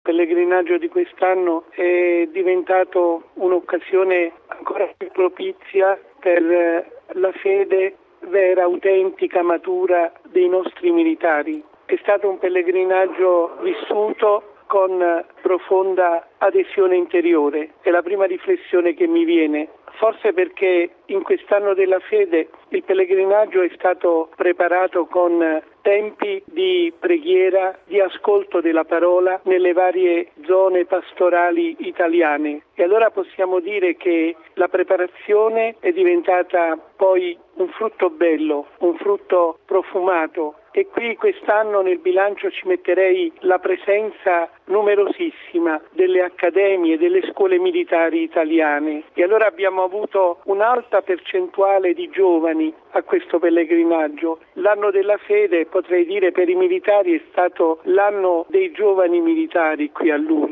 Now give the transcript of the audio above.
pellegrinaggio di quest'anno è diventato un'occasione ancora più propizia per la fede vera, autentica, matura dei nostri militari. È stato un pellegrinaggio vissuto con profonda adesione interiore. È la prima riflessione che mi viene. Forse perché in quest'anno della fede il pellegrinaggio è stato preparato con tempi di preghiera, di ascolto della parola nelle varie zone pastorali italiane. E allora possiamo dire che la preparazione è diventata poi un frutto bello, un frutto profumato. E qui quest'anno nel bilancio ci metterei la presenza numerosissima delle accademie, delle scuole militari italiane. E allora abbiamo avuto un'alta percentuale di giovani a questo pellegrinaggio. L'anno della fede, potrei dire, per i militari è stato l'anno dei giovani militari qui a Lourdes.